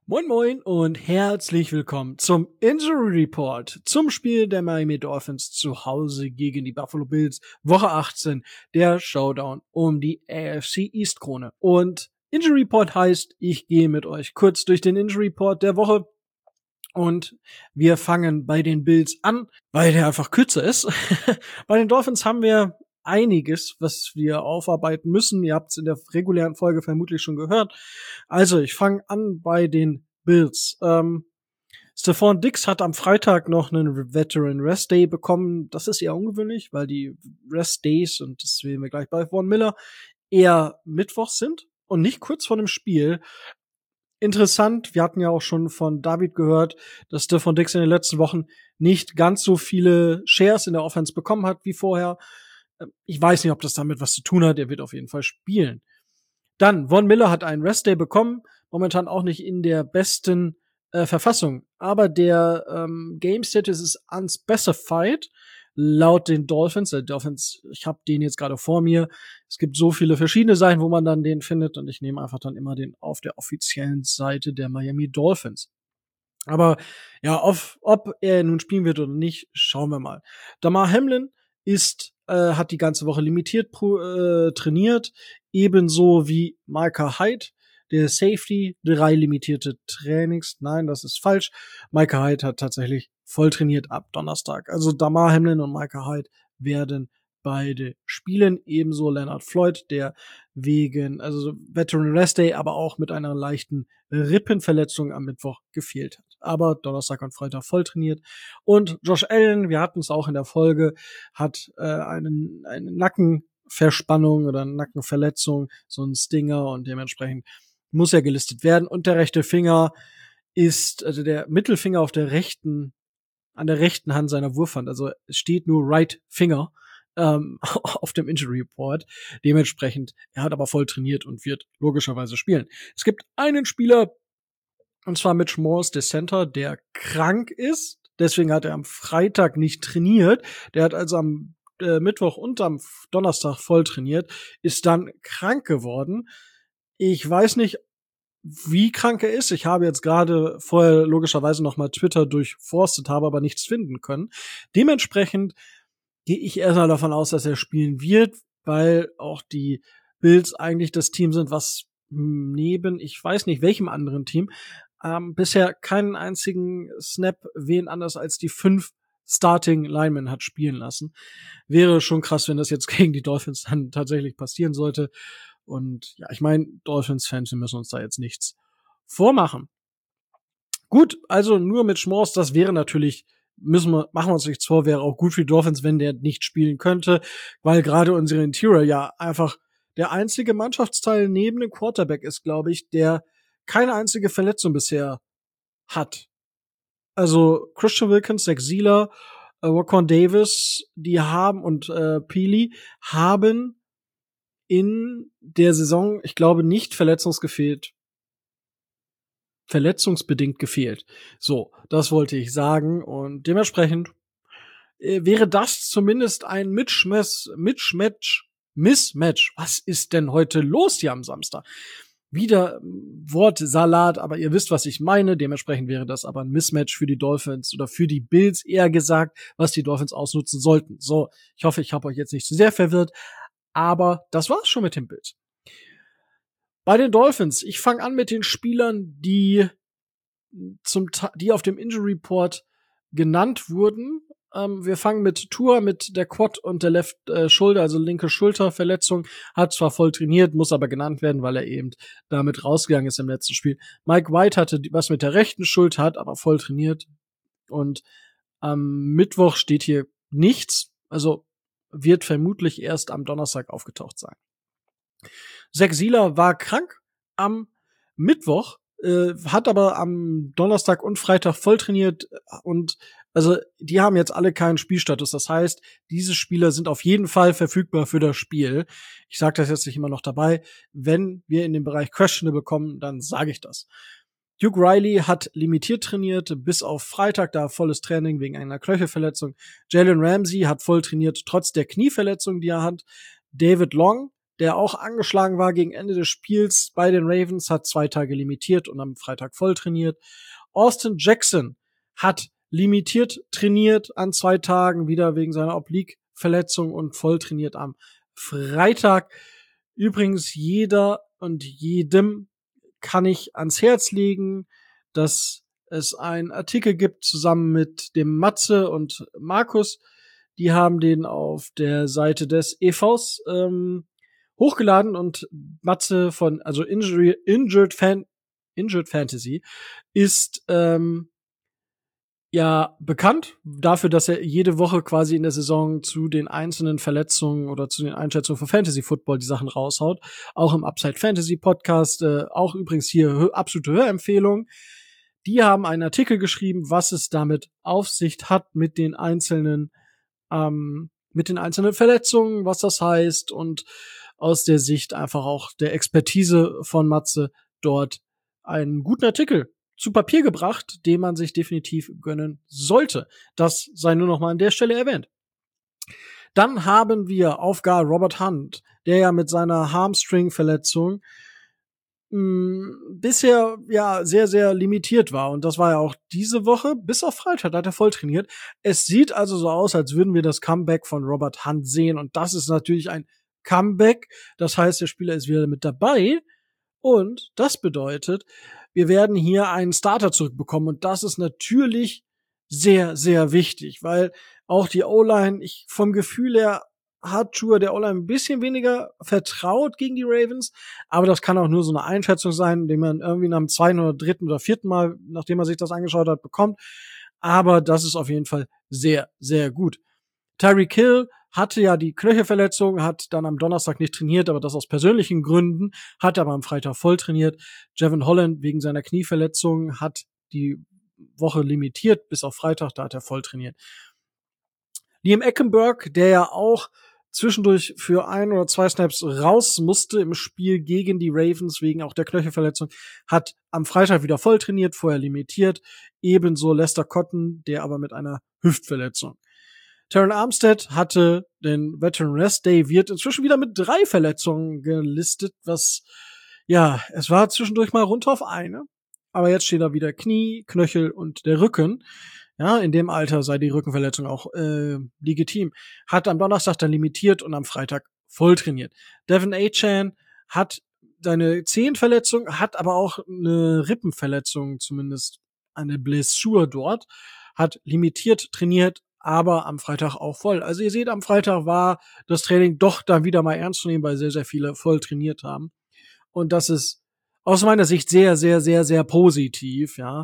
Moin Moin und herzlich willkommen zum Injury Report zum Spiel der Miami Dolphins zu Hause gegen die Buffalo Bills, Woche 18, der Showdown um die AFC East Krone. Und Injury Report heißt, ich gehe mit euch kurz durch den Injury Report der Woche und wir fangen bei den Bills an, weil der einfach kürzer ist. Bei den Dolphins haben wir einiges, was wir aufarbeiten müssen. Ihr habt es in der regulären Folge vermutlich schon gehört. Also, ich fange an bei den Bills. Stephon Diggs hat am Freitag noch einen Veteran Rest Day bekommen. Das ist eher ungewöhnlich, weil die Rest Days, und das sehen wir gleich bei Von Miller, eher Mittwochs sind und nicht kurz vor dem Spiel. Interessant, wir hatten ja auch schon von David gehört, dass Stephon Diggs in den letzten Wochen nicht ganz so viele Shares in der Offense bekommen hat wie vorher. Ich weiß nicht, ob das damit was zu tun hat. Er wird auf jeden Fall spielen. Dann, Von Miller hat einen Rest Day bekommen. Momentan auch nicht in der besten Verfassung. Aber der Game Status ist unspecified laut den Dolphins. Ich habe den jetzt gerade vor mir. Es gibt so viele verschiedene Seiten, wo man dann den findet. Und ich nehme einfach dann immer den auf der offiziellen Seite der Miami Dolphins. Aber ja, ob er nun spielen wird oder nicht, schauen wir mal. Damar Hamlin hat die ganze Woche limitiert trainiert, ebenso wie Micah Hyde, der Safety, 3 limitierte Trainings. Nein, das ist falsch. Micah Hyde hat tatsächlich voll trainiert ab Donnerstag. Also Damar Hamlin und Micah Hyde werden beide spielen. Ebenso Leonard Floyd, der wegen, also Veteran Rest Day, aber auch mit einer leichten Rippenverletzung am Mittwoch gefehlt hat. Aber Donnerstag und Freitag voll trainiert. Und Josh Allen, wir hatten es auch in der Folge, hat eine Nackenverspannung oder eine Nackenverletzung, so ein Stinger, und dementsprechend muss er gelistet werden. Und der rechte Finger ist, also der Mittelfinger an der rechten Hand seiner Wurfhand. Also es steht nur Right Finger auf dem Injury Report. Dementsprechend, er hat aber voll trainiert und wird logischerweise spielen. Es gibt einen Spieler, und zwar Mitch Morse, der Center, der krank ist. Deswegen hat er am Freitag nicht trainiert. Der hat also am Mittwoch und am Donnerstag voll trainiert, ist dann krank geworden. Ich weiß nicht, wie krank er ist. Ich habe jetzt gerade vorher logischerweise noch mal Twitter durchforstet, habe aber nichts finden können. Dementsprechend gehe ich erstmal davon aus, dass er spielen wird, weil auch die Bills eigentlich das Team sind, was neben, ich weiß nicht welchem anderen Team, bisher keinen einzigen Snap wen anders als die 5 Starting Linemen hat spielen lassen. Wäre schon krass, wenn das jetzt gegen die Dolphins dann tatsächlich passieren sollte. Und ja, ich meine, Dolphins-Fans, wir müssen uns da jetzt nichts vormachen. Gut, also nur mit Schmors, das wäre natürlich, machen wir uns nichts vor, wäre auch gut für die Dolphins, wenn der nicht spielen könnte, weil gerade unsere Interior ja einfach der einzige Mannschaftsteil neben dem Quarterback ist, glaube ich, der keine einzige Verletzung bisher hat. Also Christian Wilkins, Zach Sieler, Raquan Davis, die haben und Peely haben in der Saison, ich glaube, nicht verletzungsbedingt gefehlt. So, das wollte ich sagen, und dementsprechend wäre das zumindest ein Mismatch. Was ist denn heute los hier am Samstag? Wieder Wortsalat, aber ihr wisst, was ich meine. Dementsprechend wäre das aber ein Mismatch für die Dolphins oder für die Bills eher gesagt, was die Dolphins ausnutzen sollten. So, ich hoffe, ich habe euch jetzt nicht zu sehr verwirrt, aber das war's schon mit dem Bild. Bei den Dolphins, ich fange an mit den Spielern, die auf dem Injury Report genannt wurden. Wir fangen mit Tua, mit der Quad und der Left Shoulder, also linke Schulterverletzung, hat zwar voll trainiert, muss aber genannt werden, weil er eben damit rausgegangen ist im letzten Spiel. Mike White hatte was mit der rechten Schulter, hat aber voll trainiert, und am Mittwoch steht hier nichts, also wird vermutlich erst am Donnerstag aufgetaucht sein. Zach Sieler war krank am Mittwoch, hat aber am Donnerstag und Freitag voll trainiert, und also die haben jetzt alle keinen Spielstatus. Das heißt, diese Spieler sind auf jeden Fall verfügbar für das Spiel. Ich sage das jetzt nicht immer noch dabei. Wenn wir in den Bereich Questionable kommen, dann sage ich das. Duke Riley hat limitiert trainiert, bis auf Freitag, da volles Training wegen einer Knöchelverletzung. Jalen Ramsey hat voll trainiert, trotz der Knieverletzung, die er hat. David Long, der auch angeschlagen war gegen Ende des Spiels bei den Ravens, hat 2 Tage limitiert und am Freitag voll trainiert. Austin Jackson hat limitiert trainiert an 2 Tagen, wieder wegen seiner Oblique-Verletzung und voll trainiert am Freitag. Übrigens, jeder und jedem kann ich ans Herz legen, dass es einen Artikel gibt zusammen mit dem Matze und Markus. Die haben den auf der Seite des EVs hochgeladen und Matze von, also Injured Fantasy ist ja bekannt dafür, dass er jede Woche quasi in der Saison zu den einzelnen Verletzungen oder zu den Einschätzungen für Fantasy Football die Sachen raushaut. Auch im Upside Fantasy Podcast, auch übrigens hier absolute Hörempfehlung. Die haben einen Artikel geschrieben, was es damit auf sich hat mit den einzelnen Verletzungen, was das heißt und aus der Sicht einfach auch der Expertise von Matze dort einen guten Artikel zu Papier gebracht, den man sich definitiv gönnen sollte. Das sei nur noch mal an der Stelle erwähnt. Dann haben wir auf Guard Robert Hunt, der ja mit seiner Hamstring-Verletzung bisher ja sehr, sehr limitiert war. Und das war ja auch diese Woche, bis auf Freitag hat er voll trainiert. Es sieht also so aus, als würden wir das Comeback von Robert Hunt sehen. Und das ist natürlich ein Comeback. Das heißt, der Spieler ist wieder mit dabei. Und das bedeutet, wir werden hier einen Starter zurückbekommen. Und das ist natürlich sehr, sehr wichtig, weil auch die O-Line, vom Gefühl her hat Tua der O-Line ein bisschen weniger vertraut gegen die Ravens, aber das kann auch nur so eine Einschätzung sein, die man irgendwie nach dem 2. oder 3. oder 4. Mal, nachdem man sich das angeschaut hat, bekommt. Aber das ist auf jeden Fall sehr, sehr gut. Tyreek Hill hatte ja die Knöchelverletzung, hat dann am Donnerstag nicht trainiert, aber das aus persönlichen Gründen, hat aber am Freitag voll trainiert. Jevon Holland wegen seiner Knieverletzung hat die Woche limitiert, bis auf Freitag, da hat er voll trainiert. Liam Eckenberg, der ja auch zwischendurch für 1 oder 2 Snaps raus musste im Spiel gegen die Ravens wegen auch der Knöchelverletzung, hat am Freitag wieder voll trainiert, vorher limitiert. Ebenso Lester Cotton, der aber mit einer Hüftverletzung. Terron Armstead hatte den Veteran Rest Day, wird inzwischen wieder mit 3 Verletzungen gelistet, was, ja, es war zwischendurch mal runter auf eine. Aber jetzt steht da wieder Knie, Knöchel und der Rücken. Ja, in dem Alter sei die Rückenverletzung auch legitim. Hat am Donnerstag dann limitiert und am Freitag voll trainiert. Devin Achane hat seine Zehenverletzung, hat aber auch eine Rippenverletzung, zumindest eine Blessur dort, hat limitiert trainiert, aber am Freitag auch voll. Also ihr seht, am Freitag war das Training doch dann wieder mal ernst zu nehmen, weil sehr, sehr viele voll trainiert haben. Und das ist aus meiner Sicht sehr, sehr, sehr, sehr positiv, ja.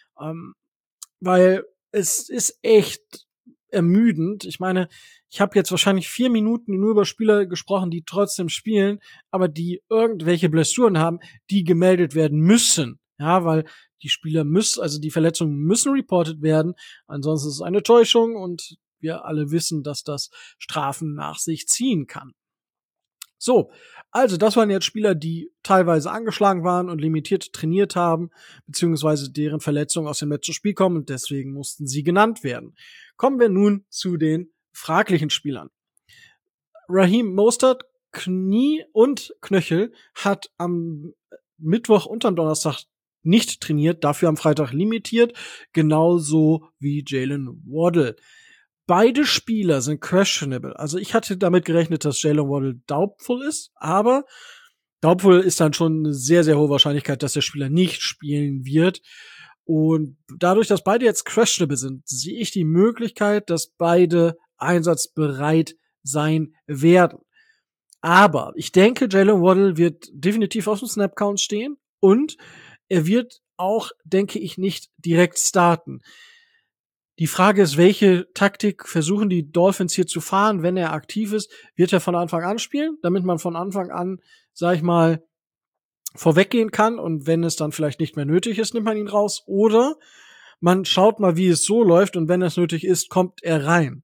Weil es ist echt ermüdend. Ich meine, ich habe jetzt wahrscheinlich 4 Minuten nur über Spieler gesprochen, die trotzdem spielen, aber die irgendwelche Blessuren haben, die gemeldet werden müssen. Ja, weil die Spieler müssen, also die Verletzungen müssen reported werden. Ansonsten ist es eine Täuschung und wir alle wissen, dass das Strafen nach sich ziehen kann. So, also das waren jetzt Spieler, die teilweise angeschlagen waren und limitiert trainiert haben, beziehungsweise deren Verletzungen aus dem letzten Spiel kommen und deswegen mussten sie genannt werden. Kommen wir nun zu den fraglichen Spielern. Raheem Mostert, Knie und Knöchel, hat am Mittwoch und am Donnerstag nicht trainiert, dafür am Freitag limitiert, genauso wie Jalen Waddle. Beide Spieler sind questionable. Also ich hatte damit gerechnet, dass Jalen Waddle doubtful ist, aber doubtful ist dann schon eine sehr, sehr hohe Wahrscheinlichkeit, dass der Spieler nicht spielen wird. Und dadurch, dass beide jetzt questionable sind, sehe ich die Möglichkeit, dass beide einsatzbereit sein werden. Aber ich denke, Jalen Waddle wird definitiv auf dem Snap-Count stehen und er wird auch, denke ich, nicht direkt starten. Die Frage ist, welche Taktik versuchen die Dolphins hier zu fahren, wenn er aktiv ist? Wird er von Anfang an spielen, damit man von Anfang an, sag ich mal, vorweggehen kann und wenn es dann vielleicht nicht mehr nötig ist, nimmt man ihn raus? Oder man schaut mal, wie es so läuft und wenn es nötig ist, kommt er rein.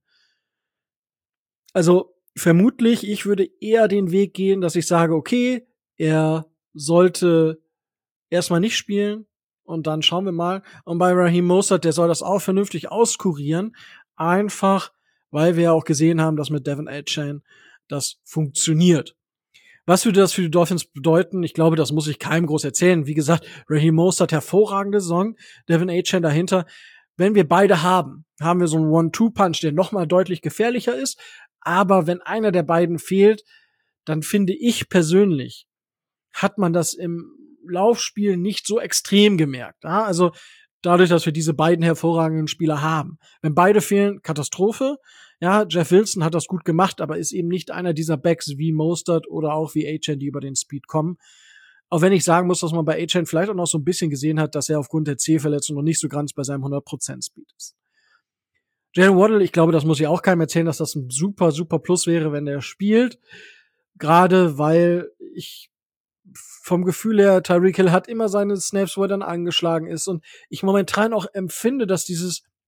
Also vermutlich, ich würde eher den Weg gehen, dass ich sage, okay, er sollte erstmal nicht spielen, und dann schauen wir mal. Und bei Raheem Mostert, der soll das auch vernünftig auskurieren. Einfach, weil wir auch gesehen haben, dass mit Devin Achane das funktioniert. Was würde das für die Dolphins bedeuten? Ich glaube, das muss ich keinem groß erzählen. Wie gesagt, Raheem Mostert, hervorragende Saison, Devin Achane dahinter. Wenn wir beide haben wir so einen One-Two-Punch, der nochmal deutlich gefährlicher ist. Aber wenn einer der beiden fehlt, dann finde ich persönlich, hat man das im Laufspiel nicht so extrem gemerkt. Ja? Also dadurch, dass wir diese beiden hervorragenden Spieler haben. Wenn beide fehlen, Katastrophe. Ja, Jeff Wilson hat das gut gemacht, aber ist eben nicht einer dieser Backs wie Mostert oder auch wie Achane, die über den Speed kommen. Auch wenn ich sagen muss, dass man bei Achane vielleicht auch noch so ein bisschen gesehen hat, dass er aufgrund der C-Verletzung noch nicht so ganz bei seinem 100% Speed ist. Jalen Waddle, ich glaube, das muss ich auch keinem erzählen, dass das ein super, super Plus wäre, wenn der spielt. Gerade weil ich vom Gefühl her, Tyreek Hill hat immer seine Snaps, wo er dann angeschlagen ist. Und ich momentan auch empfinde, dass die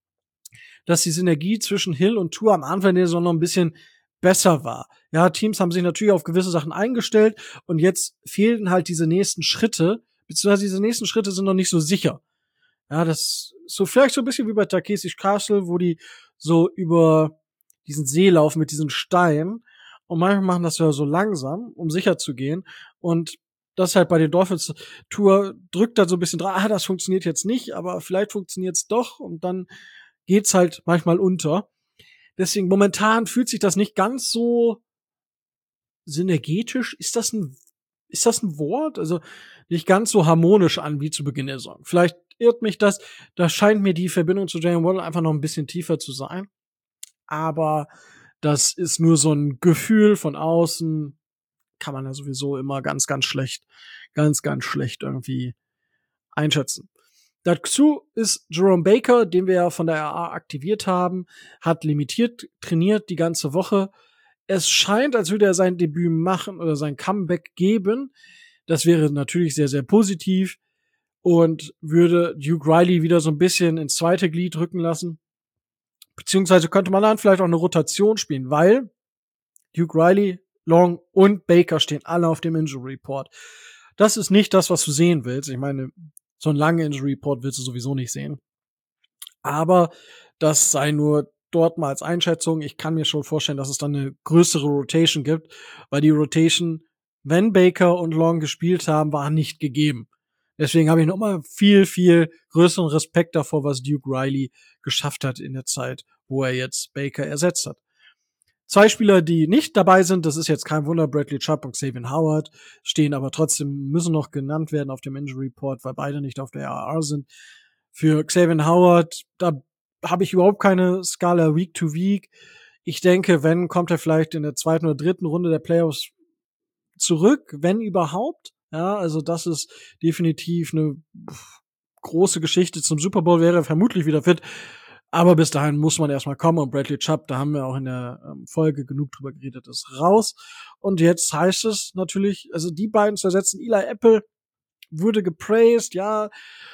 Synergie zwischen Hill und Tua am Anfang der Saison noch ein bisschen besser war. Ja, Teams haben sich natürlich auf gewisse Sachen eingestellt und jetzt fehlten halt diese nächsten Schritte, beziehungsweise diese nächsten Schritte sind noch nicht so sicher. Ja, das ist so vielleicht so ein bisschen wie bei Takesi's Castle, wo die so über diesen See laufen mit diesen Steinen und manchmal machen das ja so langsam, um sicher zu gehen und das halt bei den Dolphins Tour drückt da so ein bisschen dran, das funktioniert jetzt nicht, aber vielleicht funktioniert's doch und dann geht's halt manchmal unter. Deswegen momentan fühlt sich das nicht ganz so synergetisch. Ist das ein Wort? Also nicht ganz so harmonisch an wie zu Beginn der Saison. Vielleicht irrt mich das. Da scheint mir die Verbindung zu Jalen Waddle einfach noch ein bisschen tiefer zu sein. Aber das ist nur so ein Gefühl von außen. Kann man ja sowieso immer ganz, ganz schlecht irgendwie einschätzen. Dazu ist Jerome Baker, den wir ja von der RA aktiviert haben, hat limitiert trainiert die ganze Woche. Es scheint, als würde er sein Debüt machen oder sein Comeback geben. Das wäre natürlich sehr, sehr positiv und würde Duke Riley wieder so ein bisschen ins zweite Glied rücken lassen. Beziehungsweise könnte man dann vielleicht auch eine Rotation spielen, weil Duke Riley, Long und Baker stehen alle auf dem Injury Report. Das ist nicht das, was du sehen willst. Ich meine, so einen langen Injury Report willst du sowieso nicht sehen. Aber das sei nur dort mal als Einschätzung. Ich kann mir schon vorstellen, dass es dann eine größere Rotation gibt, weil die Rotation, wenn Baker und Long gespielt haben, war nicht gegeben. Deswegen habe ich noch mal viel, viel größeren Respekt davor, was Duke Riley geschafft hat in der Zeit, wo er jetzt Baker ersetzt hat. Zwei Spieler, die nicht dabei sind, das ist jetzt kein Wunder, Bradley Chubb und Xavier Howard, stehen aber trotzdem, müssen noch genannt werden auf dem Injury Report, weil beide nicht auf der RR sind. Für Xavier Howard, da habe ich überhaupt keine Skala Week to Week. Ich denke, wenn, kommt er vielleicht in der zweiten oder dritten Runde der Playoffs zurück, wenn überhaupt. Ja, also das ist definitiv eine große Geschichte. Zum Super Bowl wäre er vermutlich wieder fit. Aber bis dahin muss man erstmal kommen und Bradley Chubb, da haben wir auch in der Folge genug drüber geredet, ist raus. Und jetzt heißt es natürlich, also die beiden zu ersetzen, Eli Apple wurde gepraised, ja.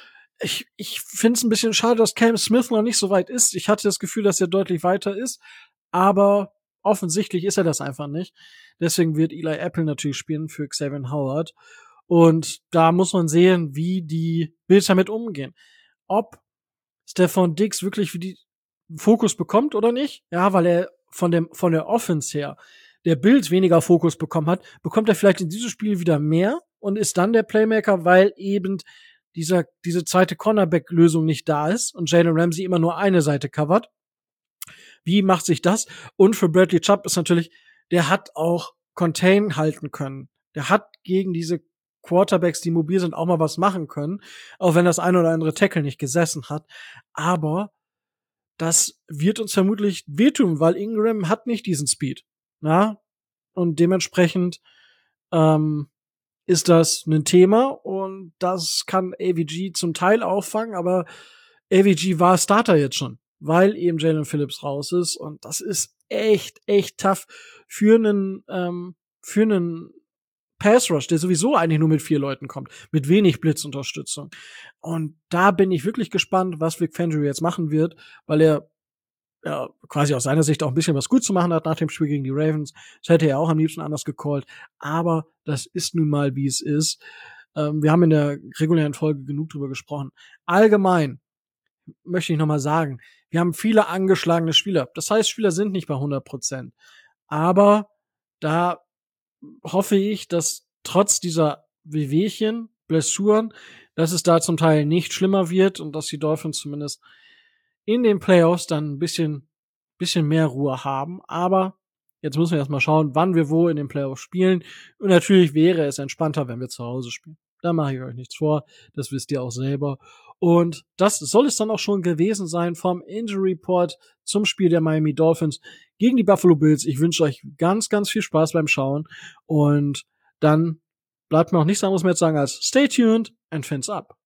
Ich finde es ein bisschen schade, dass Cam Smith noch nicht so weit ist. Ich hatte das Gefühl, dass er deutlich weiter ist, aber offensichtlich ist er das einfach nicht. Deswegen wird Eli Apple natürlich spielen für Xavier Howard. Und da muss man sehen, wie die Bills damit umgehen. Ob Stefan Diggs wirklich die Fokus bekommt oder nicht. Ja, weil er von der Offense her der Bills weniger Fokus bekommen hat, bekommt er vielleicht in diesem Spiel wieder mehr und ist dann der Playmaker, weil eben diese zweite Cornerback-Lösung nicht da ist und Jalen Ramsey immer nur eine Seite covert. Wie macht sich das? Und für Bradley Chubb ist natürlich, der hat auch Contain halten können. Der hat gegen diese Quarterbacks, die mobil sind, auch mal was machen können, auch wenn das ein oder andere Tackle nicht gesessen hat. Aber das wird uns vermutlich wehtun, weil Ingram hat nicht diesen Speed. Na? Und dementsprechend ist das ein Thema und das kann AVG zum Teil auffangen, aber AVG war Starter jetzt schon, weil eben Jalen Phillips raus ist und das ist echt, echt tough für einen Pass Rush, der sowieso eigentlich nur mit 4 Leuten kommt, mit wenig Blitzunterstützung. Und da bin ich wirklich gespannt, was Vic Fangio jetzt machen wird, weil er ja, quasi aus seiner Sicht auch ein bisschen was gut zu machen hat nach dem Spiel gegen die Ravens. Das hätte er auch am liebsten anders gecallt. Aber das ist nun mal, wie es ist. Wir haben in der regulären Folge genug drüber gesprochen. Allgemein möchte ich noch mal sagen, wir haben viele angeschlagene Spieler. Das heißt, Spieler sind nicht bei 100%. Aber da hoffe ich, dass trotz dieser Wehwehchen, Blessuren, dass es da zum Teil nicht schlimmer wird und dass die Dolphins zumindest in den Playoffs dann ein bisschen mehr Ruhe haben. Aber jetzt müssen wir erst mal schauen, wann wir wo in den Playoffs spielen. Und natürlich wäre es entspannter, wenn wir zu Hause spielen. Da mache ich euch nichts vor. Das wisst ihr auch selber. Und das soll es dann auch schon gewesen sein vom Injury Report zum Spiel der Miami Dolphins gegen die Buffalo Bills. Ich wünsche euch ganz, ganz viel Spaß beim Schauen. Und dann bleibt mir auch nichts anderes mehr zu sagen als stay tuned and fins up.